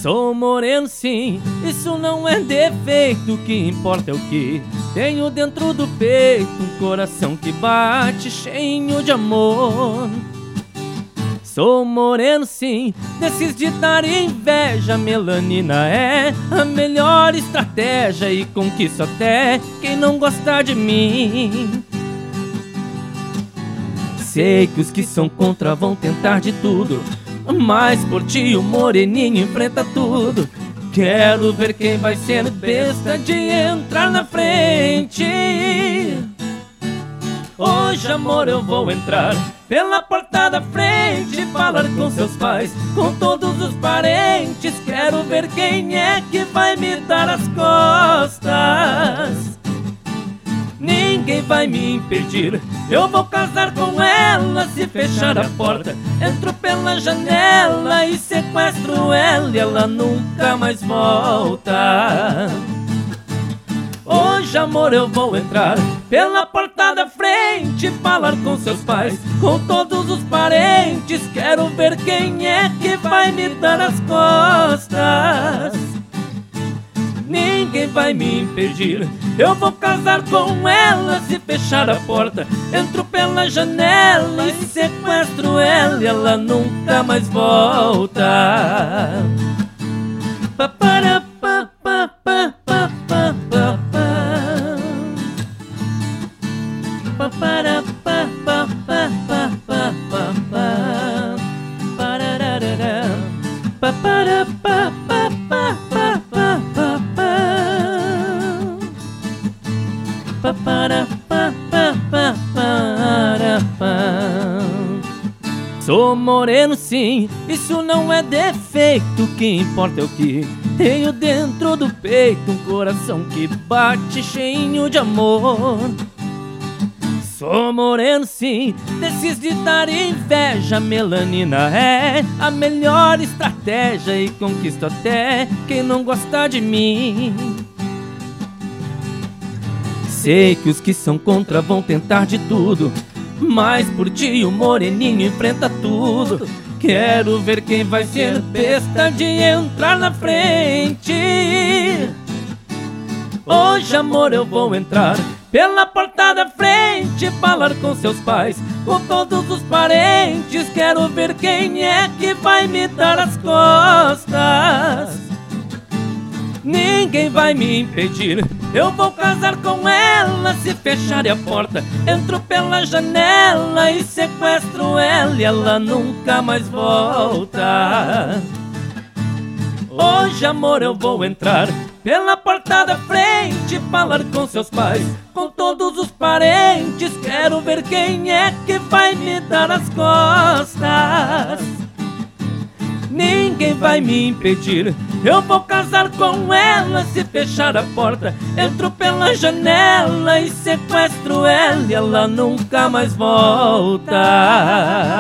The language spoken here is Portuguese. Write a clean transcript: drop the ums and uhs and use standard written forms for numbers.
Sou moreno sim, isso não é defeito, o que importa é o que tenho dentro do peito, um coração que bate cheio de amor. Sou moreno sim, desses de dar inveja, melanina é a melhor estratégia e conquisto até quem não gosta de mim. Sei que os que são contra vão tentar de tudo, mas por ti o moreninho enfrenta tudo. Quero ver quem vai ser besta de entrar na frente. Hoje, amor, eu vou entrar pela porta da frente, falar com seus pais, com todos os parentes. Quero ver quem é que vai me dar as costas. Ninguém vai me impedir, eu vou casar com ela. Se fechar a porta, entro pela janela e sequestro ela e ela nunca mais volta. Hoje, amor, eu vou entrar pela porta da frente, falar com seus pais, com todos os parentes. Quero ver quem é que vai me dar as costas. Ninguém vai me impedir, eu vou casar com ela. Se fechar a porta, entro pela janela e sequestro ela e ela nunca mais volta. Sou moreno sim, isso não é defeito, o que importa é o que tenho dentro do peito, um coração que bate cheio de amor. Sou moreno sim, desses de dar inveja, melanina é a melhor estratégia e conquisto até quem não gosta de mim. Sei que os que são contra vão tentar de tudo, mas por ti o moreninho enfrenta tudo. Quero ver quem vai ser besta de entrar na frente. Hoje, amor, eu vou entrar pela porta da frente, falar com seus pais, com todos os parentes. Quero ver quem é que vai me dar as costas. Ninguém vai me impedir, eu vou casar com ela. Se fechar a porta, entro pela janela e sequestro ela e ela nunca mais volta. Hoje, amor, eu vou entrar pela porta da frente, falar com seus pais, com todos os parentes. Quero ver quem é que vai me dar as costas. Ninguém vai me impedir, eu vou casar com ela. Se fechar a porta, entro pela janela e sequestro ela e ela nunca mais volta.